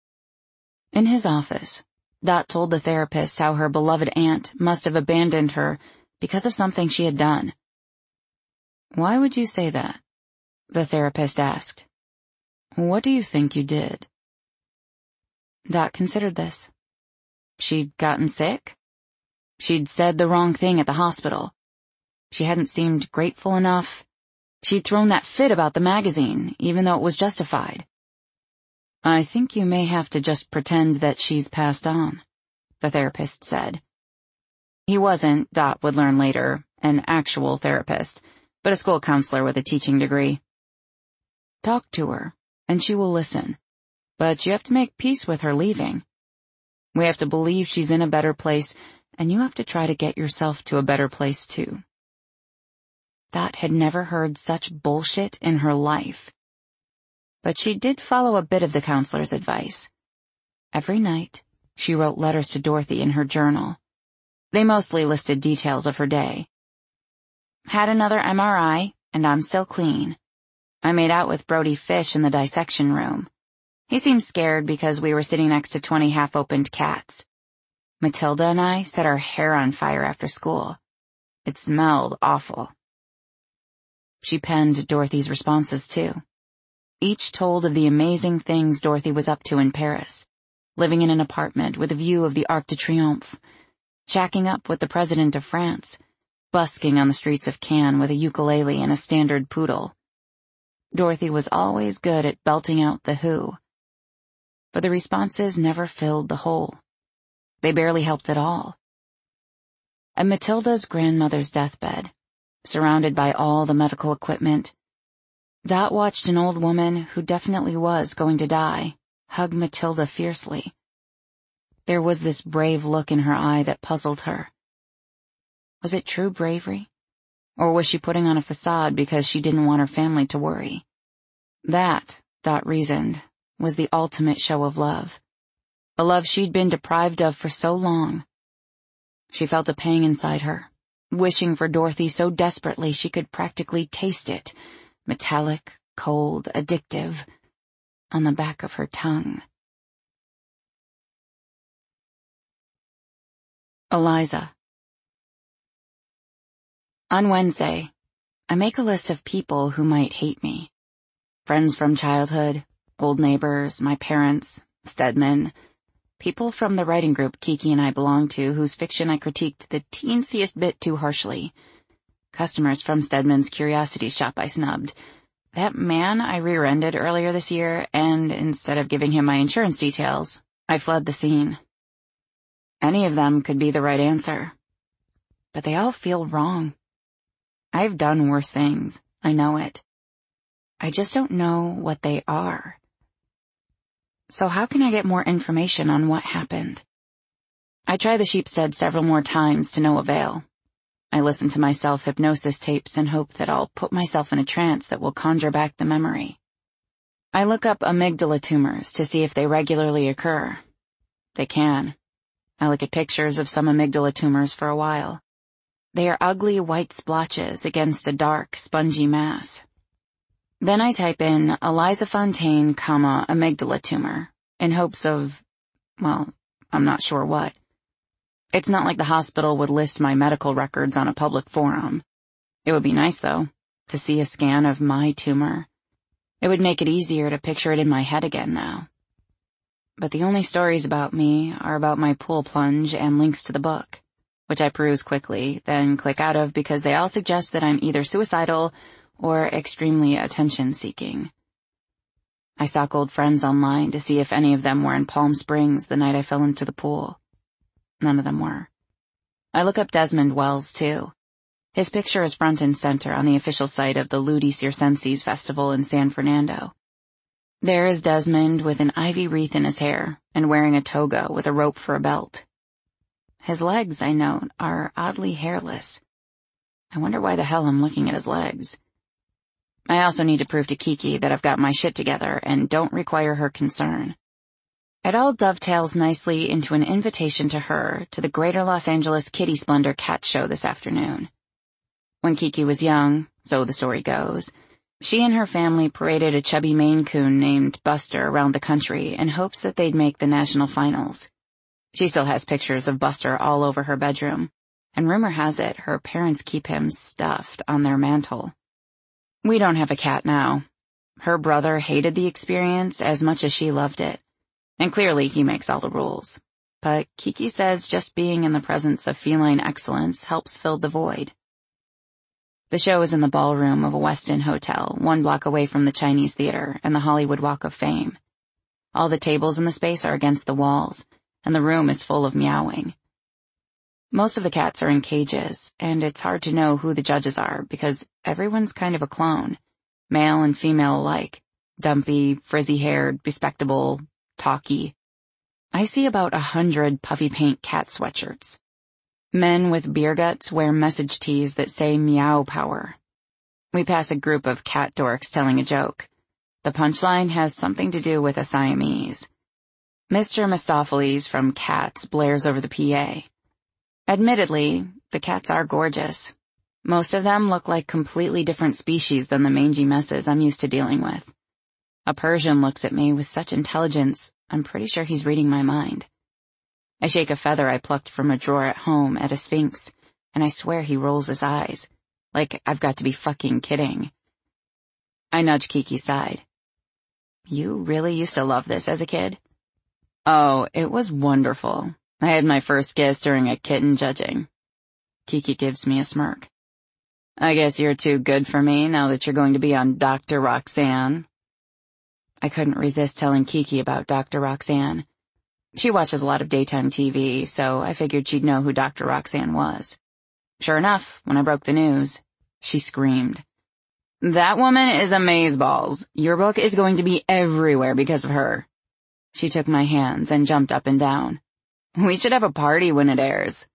A: In his office, Dot told the therapist how her beloved aunt must have abandoned her because of something she had done. "Why would you say that?" the therapist asked. "What do you think you did?" Dot considered this. She'd gotten sick. She'd said the wrong thing at the hospital. She hadn't seemed grateful enough. She'd thrown that fit about the magazine, even though it was justified. "I think you may have to just pretend that she's passed on," the therapist said. He wasn't, Dot would learn later, an actual therapist, but a school counselor with a teaching degree. "Talk to her, and she will listen. But you have to make peace with her leaving. We have to believe she's in a better place, and you have to try to get yourself to a better place too." Dot had never heard such bullshit in her life. But she did follow a bit of the counselor's advice. Every night, she wrote letters to Dorothy in her journal. They mostly listed details of her day. "Had another MRI, and I'm still clean. I made out with Brody Fish in the dissection room. He seemed scared because we were sitting next to 20 half-opened cats. Matilda and I set our hair on fire after school. It smelled awful." She penned Dorothy's responses too. Each told of the amazing things Dorothy was up to in Paris, living in an apartment with a view of the Arc de Triomphe, shacking up with the President of France, busking on the streets of Cannes with a ukulele and a standard poodle. Dorothy was always good at belting out the who. But the responses never filled the hole. They barely helped at all. At Matilda's grandmother's deathbed, surrounded by all the medical equipment, Dot watched an old woman who definitely was going to die hug Matilda fiercely. There was this brave look in her eye that puzzled her. Was it true bravery? Or was she putting on a facade because she didn't want her family to worry? That, Dot reasoned, was the ultimate show of love. A love she'd been deprived of for so long. She felt a pang inside her, wishing for Dorothy so desperately she could practically taste it, metallic, cold, addictive, on the back of her tongue. Eliza. On Wednesday, I make a list of people who might hate me. Friends from childhood, old neighbors, my parents, Stedman, people from the writing group Kiki and I belonged to whose fiction I critiqued the teensiest bit too harshly. Customers from Stedman's Curiosity Shop I snubbed. That man I rear-ended earlier this year, and instead of giving him my insurance details, I fled the scene. Any of them could be the right answer. But they all feel wrong. I've done worse things, I know it. I just don't know what they are. So how can I get more information on what happened? I try the Sheepstead several more times to no avail. I listen to my self-hypnosis tapes and hope that I'll put myself in a trance that will conjure back the memory. I look up amygdala tumors to see if they regularly occur. They can. I look at pictures of some amygdala tumors for a while. They are ugly white splotches against a dark, spongy mass. Then I type in Eliza Fontaine, amygdala tumor, in hopes of, well, I'm not sure what. It's not like the hospital would list my medical records on a public forum. It would be nice, though, to see a scan of my tumor. It would make it easier to picture it in my head again now. But the only stories about me are about my pool plunge and links to the book, which I peruse quickly, then click out of because they all suggest that I'm either suicidal or extremely attention-seeking. I stalk old friends online to see if any of them were in Palm Springs the night I fell into the pool. None of them were. I look up Desmond Wells, too. His picture is front and center on the official site of the Ludi Circenses Festival in San Fernando. There is Desmond with an ivy wreath in his hair and wearing a toga with a rope for a belt. His legs, I note, are oddly hairless. I wonder why the hell I'm looking at his legs. I also need to prove to Kiki that I've got my shit together and don't require her concern. It all dovetails nicely into an invitation to her to the Greater Los Angeles Kitty Splendor Cat Show this afternoon. When Kiki was young, so the story goes, she and her family paraded a chubby Maine Coon named Buster around the country in hopes that they'd make the national finals. She still has pictures of Buster all over her bedroom, and rumor has it her parents keep him stuffed on their mantle. We don't have a cat now. Her brother hated the experience as much as she loved it, and clearly he makes all the rules. But Kiki says just being in the presence of feline excellence helps fill the void. The show is in the ballroom of a Westin hotel, 1 block away from the Chinese Theater and the Hollywood Walk of Fame. All the tables in the space are against the walls, and the room is full of meowing. Most of the cats are in cages, and it's hard to know who the judges are because everyone's kind of a clone, male and female alike, dumpy, frizzy-haired, bespectable, talky. I see about 100 puffy paint cat sweatshirts. Men with beer guts wear message tees that say meow power. We pass a group of cat dorks telling a joke. The punchline has something to do with a Siamese. Mr. Mistopheles from Cats blares over the PA. Admittedly, the cats are gorgeous. Most of them look like completely different species than the mangy messes I'm used to dealing with. A Persian looks at me with such intelligence, I'm pretty sure he's reading my mind. I shake a feather I plucked from a drawer at home at a sphinx, and I swear he rolls his eyes, like I've got to be fucking kidding. I nudge Kiki's side. You really used to love this as a kid? Oh, it was wonderful. I had my first kiss during a kitten judging. Kiki gives me a smirk. I guess you're too good for me now that you're going to be on Dr. Roxanne. I couldn't resist telling Kiki about Dr. Roxanne. She watches a lot of daytime TV, so I figured she'd know who Dr. Roxanne was. Sure enough, when I broke the news, she screamed. That woman is amazeballs. Your book is going to be everywhere because of her. She took my hands and jumped up and down. We should have a party when it airs.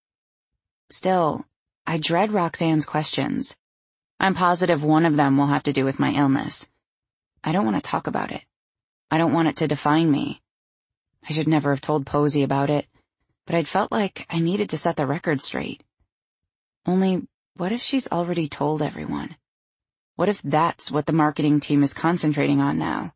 A: Still, I dread Roxanne's questions. I'm positive one of them will have to do with my illness. I don't want to talk about it. I don't want it to define me. I should never have told Posey about it, but I'd felt like I needed to set the record straight. Only, what if she's already told everyone? What if that's what the marketing team is concentrating on now?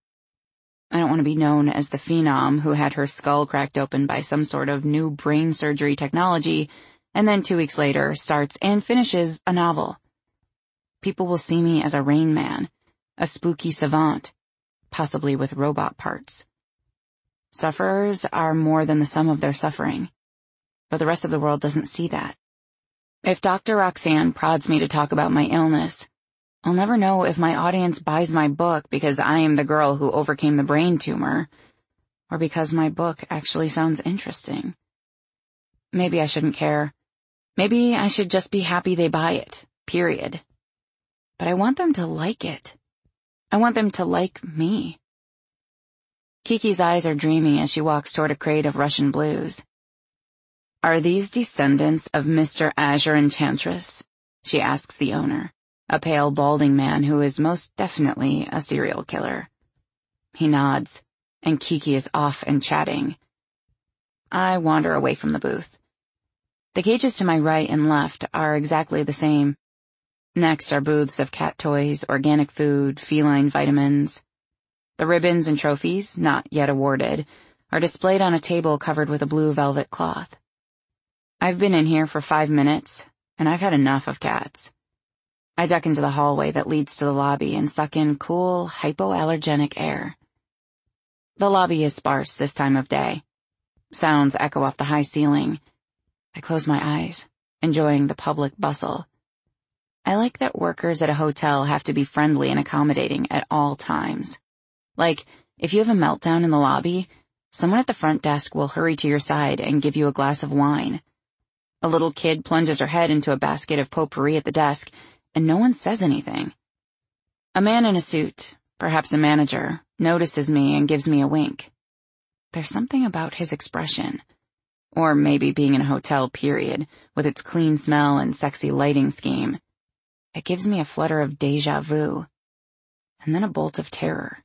A: I don't want to be known as the phenom who had her skull cracked open by some sort of new brain surgery technology and then 2 weeks later starts and finishes a novel. People will see me as a Rain Man, a spooky savant, possibly with robot parts. Sufferers are more than the sum of their suffering, but the rest of the world doesn't see that. If Dr. Roxanne prods me to talk about my illness, I'll never know if my audience buys my book because I am the girl who overcame the brain tumor, or because my book actually sounds interesting. Maybe I shouldn't care. Maybe I should just be happy they buy it, period. But I want them to like it. I want them to like me. Kiki's eyes are dreamy as she walks toward a crate of Russian blues. Are these descendants of Mr. Azure Enchantress? She asks the owner, a pale, balding man who is most definitely a serial killer. He nods, and Kiki is off and chatting. I wander away from the booth. The cages to my right and left are exactly the same. Next are booths of cat toys, organic food, feline vitamins. The ribbons and trophies, not yet awarded, are displayed on a table covered with a blue velvet cloth. I've been in here for 5 minutes, and I've had enough of cats. I duck into the hallway that leads to the lobby and suck in cool, hypoallergenic air. The lobby is sparse this time of day. Sounds echo off the high ceiling. I close my eyes, enjoying the public bustle. I like that workers at a hotel have to be friendly and accommodating at all times. Like, if you have a meltdown in the lobby, someone at the front desk will hurry to your side and give you a glass of wine. A little kid plunges her head into a basket of potpourri at the desk, and no one says anything. A man in a suit, perhaps a manager, notices me and gives me a wink. There's something about his expression. Or maybe being in a hotel, period, with its clean smell and sexy lighting scheme. It gives me a flutter of déjà vu. And then a bolt of terror.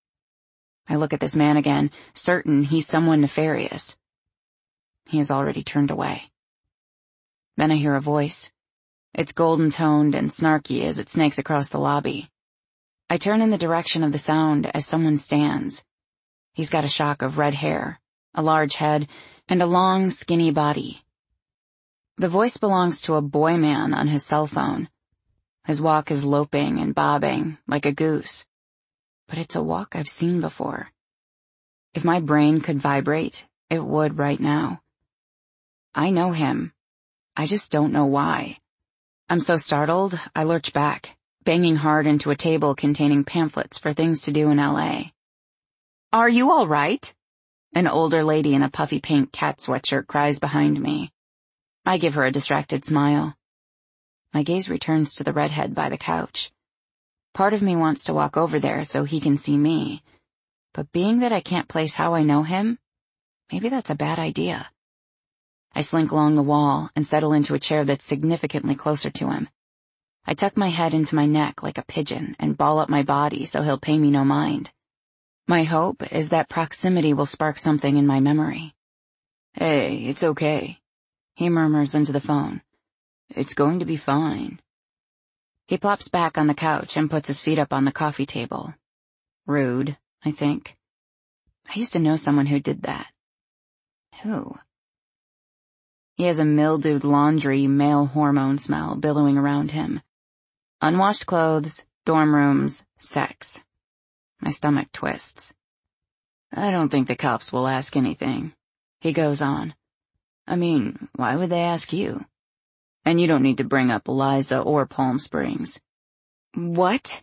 A: I look at this man again, certain he's someone nefarious. He has already turned away. Then I hear a voice. It's golden-toned and snarky as it snakes across the lobby. I turn in the direction of the sound as someone stands. He's got a shock of red hair, a large head, and a long, skinny body. The voice belongs to a boy man on his cell phone. His walk is loping and bobbing, like a goose. But it's a walk I've seen before. If my brain could vibrate, it would right now. I know him. I just don't know why. I'm so startled, I lurch back, banging hard into a table containing pamphlets for things to do in L.A. "Are you all right?" An older lady in a puffy pink cat sweatshirt cries behind me. I give her a distracted smile. My gaze returns to the redhead by the couch. Part of me wants to walk over there so he can see me, but being that I can't place how I know him, maybe that's a bad idea. I slink along the wall and settle into a chair that's significantly closer to him. I tuck my head into my neck like a pigeon and ball up my body so he'll pay me no mind. My hope is that proximity will spark something in my memory. "Hey, it's okay," he murmurs into the phone. "It's going to be fine." He plops back on the couch and puts his feet up on the coffee table. Rude, I think. I used to know someone who did that. Who? He has a mildewed laundry male hormone smell billowing around him. Unwashed clothes, dorm rooms, sex. My stomach twists. "I don't think the cops will ask anything," he goes on. "I mean, why would they ask you? And you don't need to bring up Eliza or Palm Springs." "What?"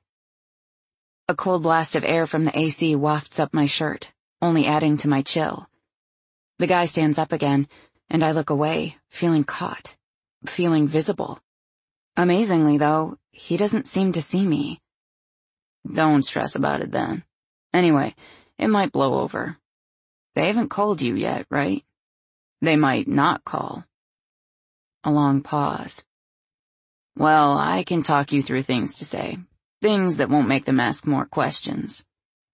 A: A cold blast of air from the AC wafts up my shirt, only adding to my chill. The guy stands up again, and I look away, feeling caught, feeling visible. Amazingly, though, he doesn't seem to see me. "Don't stress about it then. Anyway, it might blow over. They haven't called you yet, right? They might not call." A long pause. "Well, I can talk you through things to say. Things that won't make them ask more questions."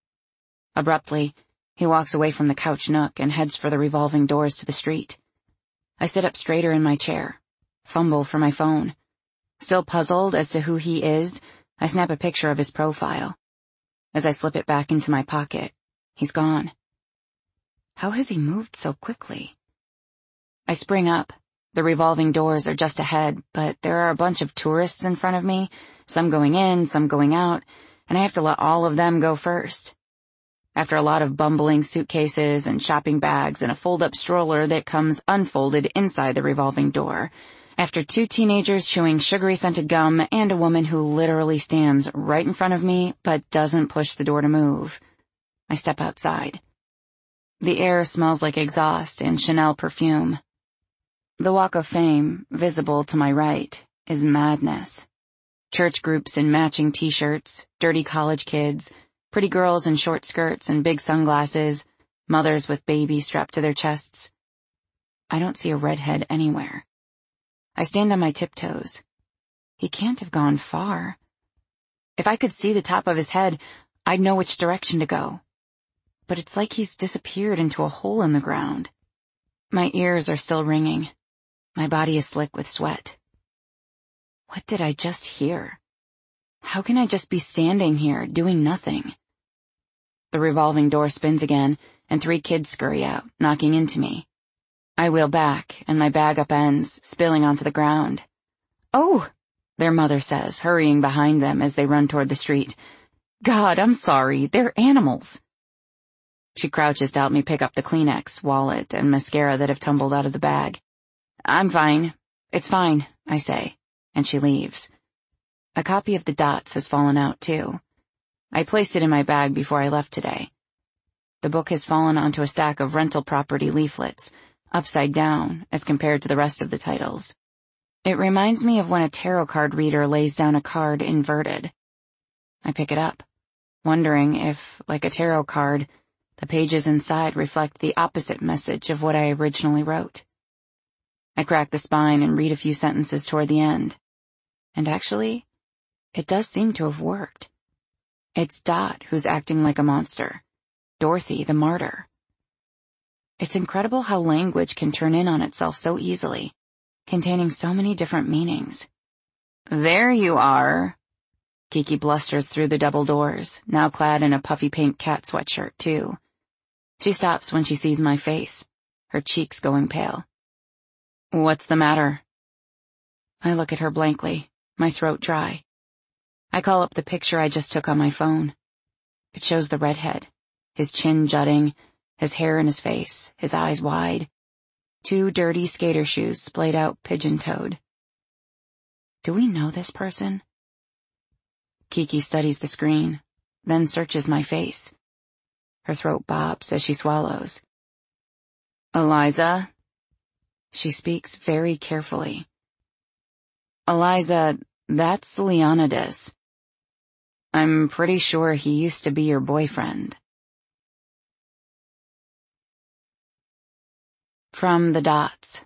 A: Abruptly, he walks away from the couch nook and heads for the revolving doors to the street. I sit up straighter in my chair, fumble for my phone. Still puzzled as to who he is, I snap a picture of his profile. As I slip it back into my pocket, he's gone. How has he moved so quickly? I spring up. The revolving doors are just ahead, but there are a bunch of tourists in front of me, some going in, some going out, and I have to let all of them go first. After a lot of bumbling suitcases and shopping bags and a fold-up stroller that comes unfolded inside the revolving door, after 2 teenagers chewing sugary-scented gum and a woman who literally stands right in front of me but doesn't push the door to move, I step outside. The air smells like exhaust and Chanel perfume. The Walk of Fame, visible to my right, is madness. Church groups in matching t-shirts, dirty college kids, pretty girls in short skirts and big sunglasses, mothers with babies strapped to their chests. I don't see a redhead anywhere. I stand on my tiptoes. He can't have gone far. If I could see the top of his head, I'd know which direction to go. But it's like he's disappeared into a hole in the ground. My ears are still ringing. My body is slick with sweat. What did I just hear? How can I just be standing here, doing nothing? The revolving door spins again, and 3 kids scurry out, knocking into me. I wheel back, and my bag upends, spilling onto the ground. "Oh," their mother says, hurrying behind them as they run toward the street. "God, I'm sorry, they're animals." She crouches to help me pick up the Kleenex, wallet, and mascara that have tumbled out of the bag. "I'm fine. It's fine," I say, and she leaves. A copy of The Dots has fallen out, too. I placed it in my bag before I left today. The book has fallen onto a stack of rental property leaflets, upside down as compared to the rest of the titles. It reminds me of when a tarot card reader lays down a card inverted. I pick it up, wondering if, like a tarot card, the pages inside reflect the opposite message of what I originally wrote. I crack the spine and read a few sentences toward the end. And actually, it does seem to have worked. It's Dot who's acting like a monster. Dorothy, the martyr. It's incredible how language can turn in on itself so easily, containing so many different meanings. There you are. Kiki blusters through the double doors, now clad in a puffy pink cat sweatshirt, too. She stops when she sees my face, her cheeks going pale. What's the matter? I look at her blankly, my throat dry. I call up the picture I just took on my phone. It shows the redhead, his chin jutting, his hair in his face, his eyes wide. 2 dirty skater shoes splayed out pigeon-toed. Do we know this person? Kiki studies the screen, then searches my face. Her throat bobs as she swallows. Eliza? She speaks very carefully. Eliza, that's Leonidas. I'm pretty sure he used to be your boyfriend. From the Dots.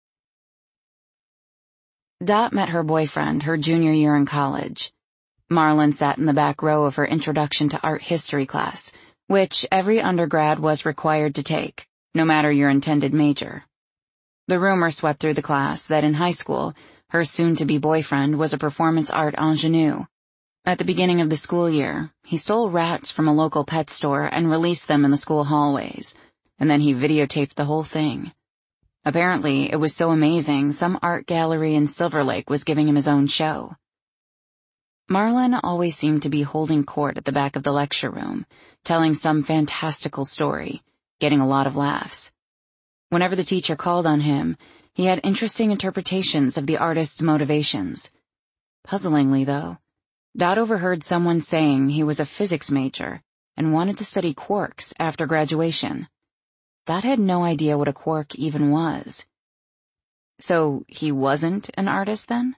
A: Dot met her boyfriend her junior year in college. Marlon sat in the back row of her Introduction to Art History class, which every undergrad was required to take, no matter your intended major. The rumor swept through the class that in high school, her soon-to-be boyfriend was a performance art ingenue. At the beginning of the school year, he stole rats from a local pet store and released them in the school hallways, and then he videotaped the whole thing. Apparently, it was so amazing, some art gallery in Silver Lake was giving him his own show. Marlon always seemed to be holding court at the back of the lecture room, telling some fantastical story, getting a lot of laughs. Whenever the teacher called on him, he had interesting interpretations of the artist's motivations. Puzzlingly, though, Dot overheard someone saying he was a physics major and wanted to study quarks after graduation. Dot had no idea what a quark even was. So he wasn't an artist then?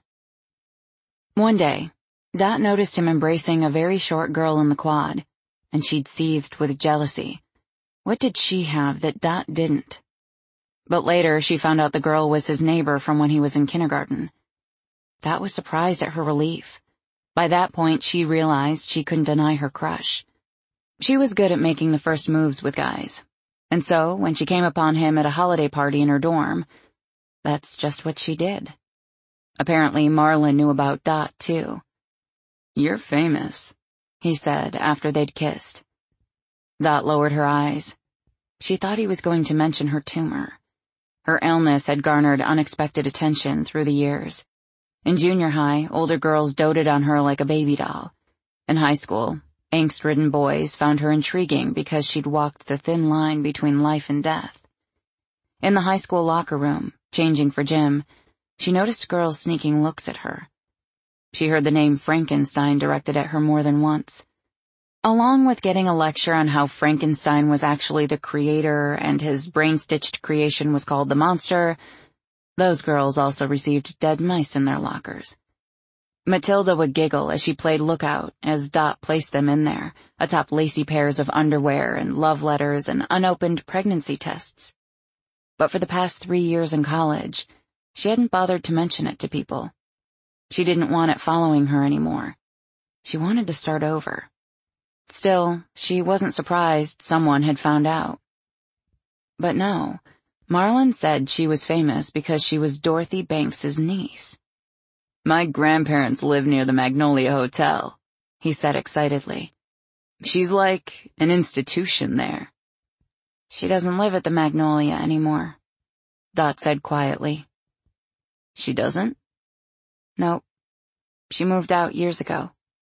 A: One day, Dot noticed him embracing a very short girl in the quad, and she'd seethed with jealousy. What did she have that Dot didn't? But later she found out the girl was his neighbor from when he was in kindergarten. Dot was surprised at her relief. By that point she realized she couldn't deny her crush. She was good at making the first moves with guys, and so when she came upon him at a holiday party in her dorm, that's just what she did. Apparently Marlon knew about Dot too. "You're famous," he said after they'd kissed. Dot lowered her eyes. She thought he was going to mention her tumor. Her illness had garnered unexpected attention through the years. In junior high, older girls doted on her like a baby doll. In high school, angst-ridden boys found her intriguing because she'd walked the thin line between life and death. In the high school locker room, changing for gym, she noticed girls sneaking looks at her. She heard the name Frankenstein directed at her more than once. Along with getting a lecture on how Frankenstein was actually the creator and his brain-stitched creation was called the monster, those girls also received dead mice in their lockers. Matilda would giggle as she played lookout as Dot placed them in there, atop lacy pairs of underwear and love letters and unopened pregnancy tests. But for the past 3 years in college, she hadn't bothered to mention it to people. She didn't want it following her anymore. She wanted to start over. Still, she wasn't surprised someone had found out. But no, Marlon said she was famous because she was Dorothy Banks's niece. "My grandparents live near the Magnolia Hotel," he said excitedly. "She's like an institution there." "She doesn't live at the Magnolia anymore," Dot said quietly. "She doesn't?" "Nope. She moved out years ago."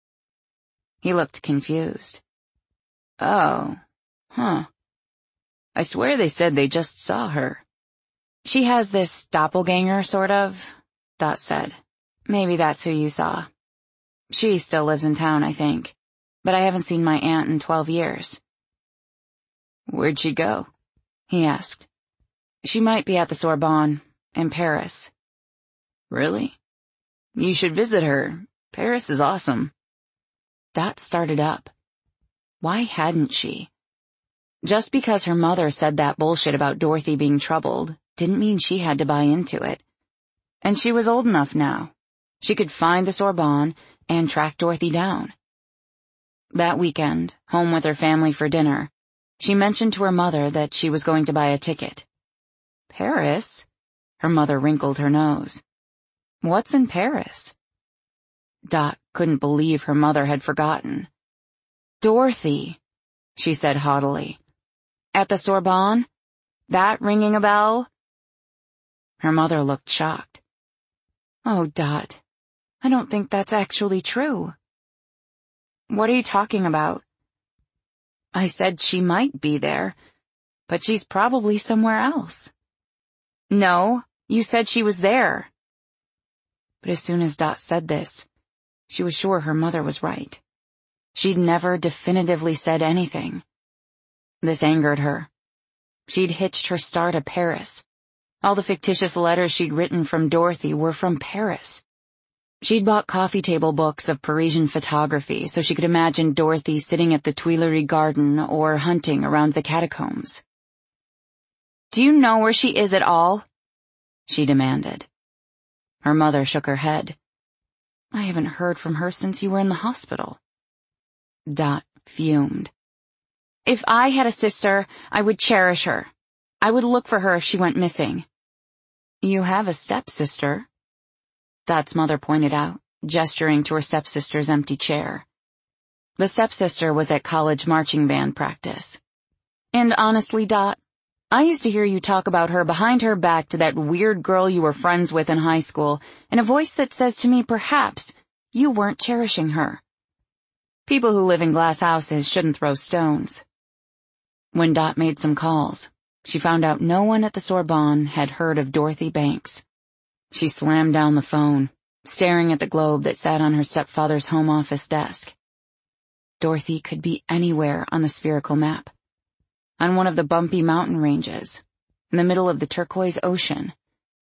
A: He looked confused. "Oh, huh. I swear they said they just saw her." "She has this doppelganger, sort of," Dot said. "Maybe that's who you saw. She still lives in town, I think." but I haven't seen my aunt in 12 years.
B: Where'd she go?
A: He asked. She might be at the Sorbonne, in Paris.
B: Really? You should visit her. Paris is awesome.
A: Dot started up. Why hadn't she? Just because her mother said that bullshit about Dorothy being troubled didn't mean she had to buy into it. And she was old enough now. She could find the Sorbonne and track Dorothy down. That weekend, home with her family for dinner, she mentioned to her mother that she was going to buy a ticket. Paris? Her mother wrinkled her nose. What's in Paris? Dot couldn't believe her mother had forgotten. Dorothy, she said haughtily. At the Sorbonne? That ringing a bell? Her mother looked shocked. Oh, Dot, I don't think that's actually true. What are you talking about? I said she might be there, but she's probably somewhere else. No, you said she was there. But as soon as Dot said this, she was sure her mother was right. She'd never definitively said anything. This angered her. She'd hitched her star to Paris. All the fictitious letters she'd written from Dorothy were from Paris. She'd bought coffee table books of Parisian photography so she could imagine Dorothy sitting at the Tuileries Garden or hunting around the catacombs. Do you know where she is at all? She demanded. Her mother shook her head. I haven't heard from her since you were in the hospital. Dot fumed. If I had a sister, I would cherish her. I would look for her if she went missing. You have a stepsister, Dot's mother pointed out, gesturing to her stepsister's empty chair. The stepsister was at college marching band practice. And honestly, Dot, I used to hear you talk about her behind her back to that weird girl you were friends with in high school, in a voice that says to me perhaps you weren't cherishing her. People who live in glass houses shouldn't throw stones. When Dot made some calls, she found out no one at the Sorbonne had heard of Dorothy Banks. She slammed down the phone, staring at the globe that sat on her stepfather's home office desk. Dorothy could be anywhere on the spherical map. On one of the bumpy mountain ranges, in the middle of the turquoise ocean.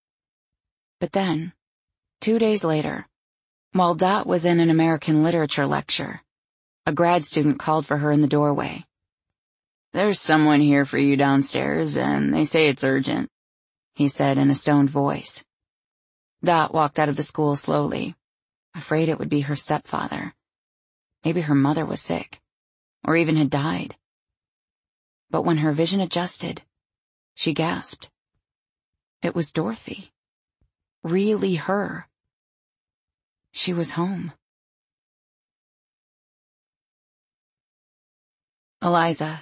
A: But then, 2 days later, while Dot was in an American literature lecture, a grad student called for her in the doorway.
B: There's someone here for you downstairs, and they say it's urgent,
A: he said in a stoned voice. Dot walked out of the school slowly, afraid it would be her stepfather. Maybe her mother was sick, or even had died. But when her vision adjusted, she gasped. It was Dorothy. Really her. She was home. Eliza.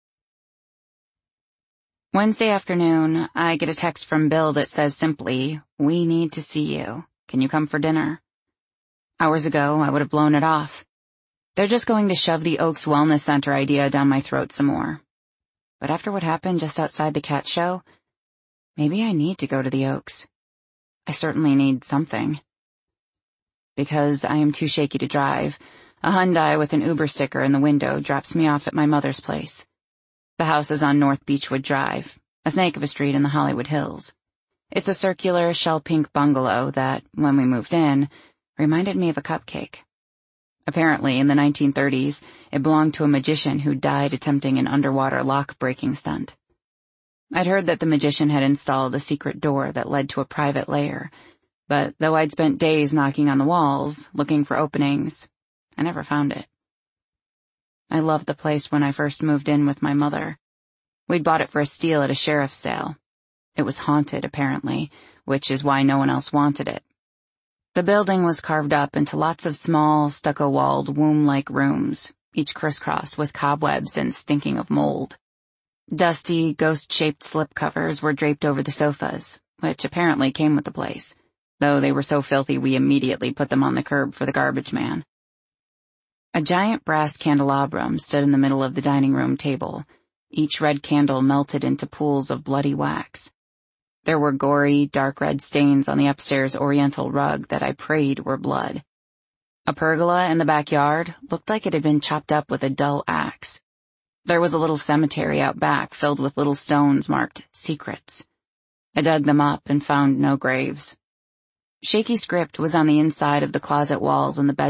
A: Wednesday afternoon, I get a text from Bill that says simply, "We need to see you. Can you come for dinner?" Hours ago, I would have blown it off. They're just going to shove the Oaks Wellness Center idea down my throat some more. But after what happened just outside the cat show, maybe I need to go to the Oaks. I certainly need something. Because I am too shaky to drive, a Hyundai with an Uber sticker in the window drops me off at my mother's place. The house is on North Beechwood Drive, a snake of a street in the Hollywood Hills. It's a circular, shell-pink bungalow that, when we moved in, reminded me of a cupcake. Apparently, in the 1930s, it belonged to a magician who died attempting an underwater lock-breaking stunt. I'd heard that the magician had installed a secret door that led to a private lair, but though I'd spent days knocking on the walls, looking for openings, I never found it. I loved the place when I first moved in with my mother. We'd bought it for a steal at a sheriff's sale. It was haunted, apparently, which is why no one else wanted it. The building was carved up into lots of small, stucco-walled, womb-like rooms, each crisscrossed with cobwebs and stinking of mold. Dusty, ghost-shaped slipcovers were draped over the sofas, which apparently came with the place, though they were so filthy we immediately put them on the curb for the garbage man. A giant brass candelabrum stood in the middle of the dining room table, each red candle melted into pools of bloody wax. There were gory, dark red stains on the upstairs oriental rug that I prayed were blood. A pergola in the backyard looked like it had been chopped up with a dull axe. There was a little cemetery out back filled with little stones marked secrets. I dug them up and found no graves. Shaky script was on the inside of the closet walls in the bedroom.